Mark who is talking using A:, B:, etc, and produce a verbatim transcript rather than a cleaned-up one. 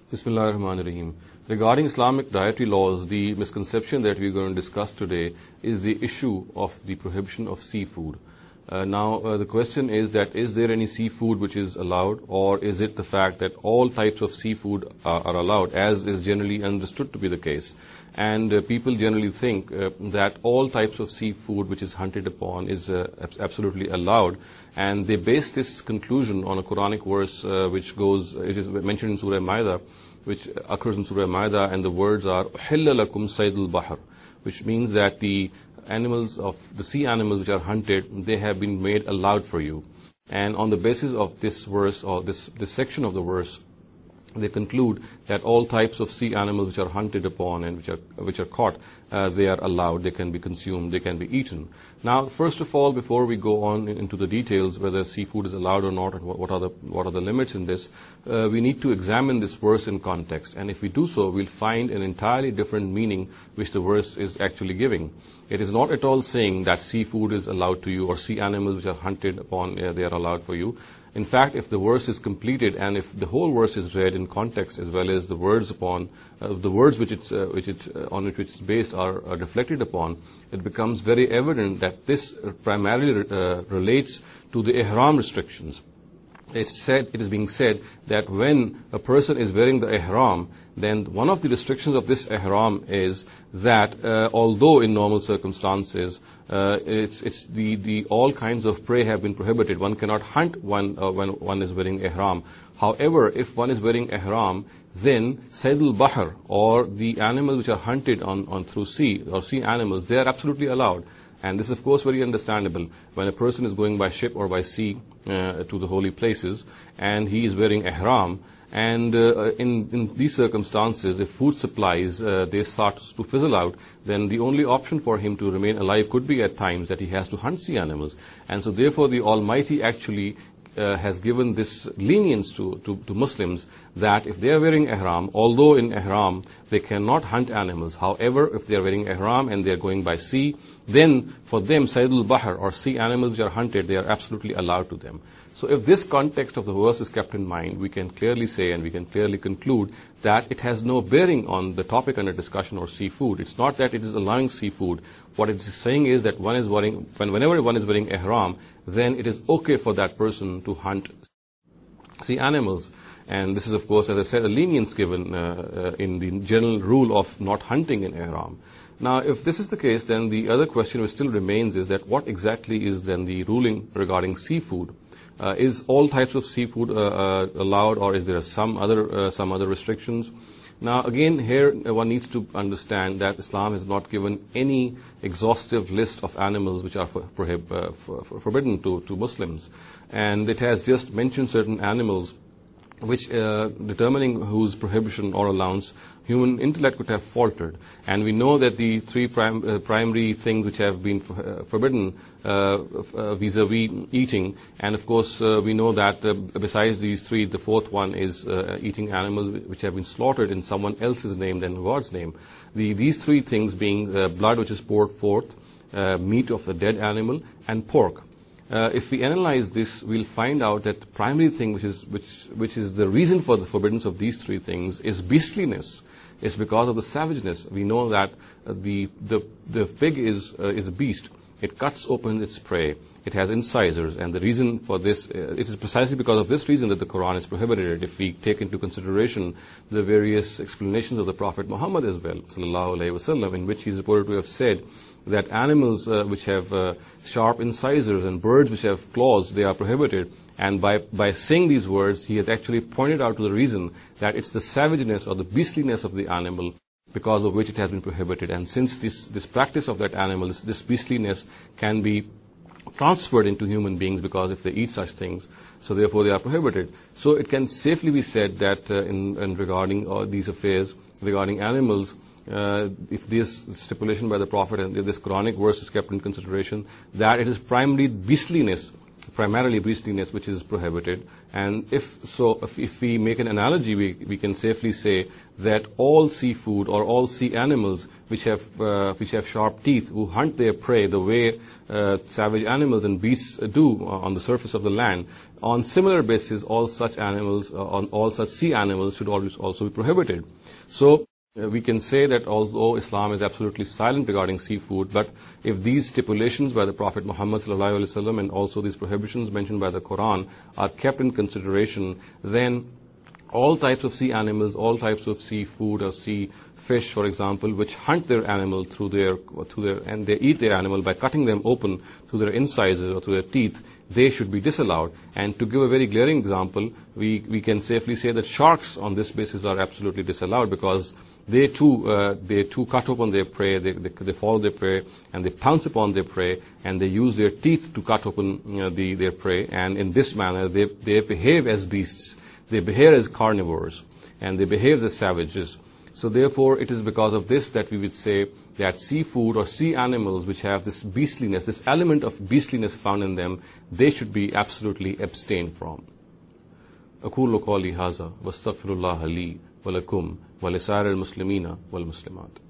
A: Bismillah ar-Rahman ar-Rahim. Regarding Islamic dietary laws, the misconception that we're going to discuss today is the issue of the prohibition of seafood. Uh, now, uh, the question is that is there any seafood which is allowed, or is it the fact that all types of seafood are, are allowed, as is generally understood to be the case? And uh, people generally think uh, that all types of seafood which is hunted upon is uh, absolutely allowed, and they base this conclusion on a Quranic verse uh, which goes, it is mentioned in Surah Ma'idah, which occurs in Surah Ma'idah, and the words are "Uhilla lakum saydul bahr," which means that the animals of the sea animals which are hunted, they have been made allowed for you. And on the basis of this verse, or this, this section of the verse, they conclude that all types of sea animals which are hunted upon and which are which are caught, uh, they are allowed, they can be consumed, they can be eaten. Now, first of all, before we go on into the details whether seafood is allowed or not, and what are the what are the limits in this, uh, we need to examine this verse in context. And if we do so, we'll find an entirely different meaning which the verse is actually giving. It is not at all saying that seafood is allowed to you, or sea animals which are hunted upon, uh, they are allowed for you. In fact, if the verse is completed and if the whole verse is read in context, as well as the words upon uh, the words which it's uh, which it's uh, on which it's based are, are reflected upon, it becomes very evident that this primarily uh, relates to the ihram restrictions. It's said, it is being said that when a person is wearing the ihram, then one of the restrictions of this ihram is that uh, although in normal circumstances Uh, it's, it's the, the, all kinds of prey have been prohibited. One cannot hunt one, uh, when one is wearing ihram. However, if one is wearing ihram, then saydul bahr, or the animals which are hunted on, on through sea, or sea animals, they are absolutely allowed. And this is of course very understandable when a person is going by ship or by sea uh, to the holy places, and he is wearing ihram. And uh, in, in these circumstances, if food supplies uh, they start to fizzle out, then the only option for him to remain alive could be at times that he has to hunt sea animals. And so therefore the Almighty actually uh, has given this lenience to, to, to Muslims, that if they are wearing ihram, although in ihram they cannot hunt animals, however, if they are wearing ihram and they are going by sea, then for them saydul bahr, or sea animals which are hunted, they are absolutely allowed to them. So if this context of the verse is kept in mind, we can clearly say and we can clearly conclude that it has no bearing on the topic under discussion, or seafood. It's not that it is allowing seafood. What it is saying is that one is wearing, when, whenever one is wearing ihram, then it is okay for that person to hunt sea animals. And this is, of course, as I said, a lenience given uh, uh, in the general rule of not hunting in ihram. Now, if this is the case, then the other question which still remains is that what exactly is then the ruling regarding seafood? Uh, is all types of seafood uh, uh, allowed, or is there some other uh, some other restrictions? Now, again, here uh, one needs to understand that Islam has not given any exhaustive list of animals which are for, prohib, uh, for, for forbidden to, to Muslims, and it has just mentioned certain animals which, uh, determining whose prohibition or allowance, human intellect could have faltered. And we know that the three prim- uh, primary things which have been f- uh, forbidden uh, uh, vis-a-vis eating, and of course uh, we know that uh, besides these three, the fourth one is uh, eating animals which have been slaughtered in someone else's name than God's name. The, these three things being uh, blood which is poured forth, uh, meat of the dead animal, and pork. Uh, if we analyze this, we'll find out that the primary thing which is which which is the reason for the forbiddance of these three things is beastliness. It's because of the savageness. We know that uh, the the the pig is uh, is a beast. It cuts open its prey. It has incisors, and the reason for this, uh, it is precisely because of this reason that the Quran has prohibited it. If we take into consideration the various explanations of the Prophet Muhammad as well, sallallahu alaihi wasallam, in which he is reported to have said that animals uh, which have uh, sharp incisors and birds which have claws, they are prohibited. And by, by saying these words, he has actually pointed out to the reason that it's the savageness or the beastliness of the animal because of which it has been prohibited. And since this, this practice of that animal, this, this beastliness can be transferred into human beings because if they eat such things, so therefore they are prohibited. So it can safely be said that uh, in, in regarding uh, these affairs, regarding animals, Uh, if this stipulation by the Prophet and this Quranic verse is kept in consideration, that it is primarily beastliness, primarily beastliness which is prohibited. And if so, if, if we make an analogy, we, we can safely say that all seafood or all sea animals which have uh, which have sharp teeth, who hunt their prey the way uh, savage animals and beasts do on the surface of the land, on similar basis, all such animals, uh, on all such sea animals should always also be prohibited. So uh, we can say that although Islam is absolutely silent regarding seafood, but if these stipulations by the Prophet Muhammad sallallahu alaihi wasallam and also these prohibitions mentioned by the Quran are kept in consideration, then all types of sea animals, all types of seafood or sea fish, for example, which hunt their animal through their, through their, and they eat their animal by cutting them open through their incisors or through their teeth, they should be disallowed. And to give a very glaring example, we, we can safely say that sharks on this basis are absolutely disallowed, because they too, uh, they too cut open their prey, they, they, they follow their prey, and they pounce upon their prey, and they use their teeth to cut open you know, the, their prey, and in this manner they, they behave as beasts, they behave as carnivores, and they behave as savages. So therefore, it is because of this that we would say that seafood or sea animals which have this beastliness, this element of beastliness found in them, they should be absolutely abstained from. أقول قولي هذا واستغفر الله لي ولكم ولسائر المسلمين والمسلمات.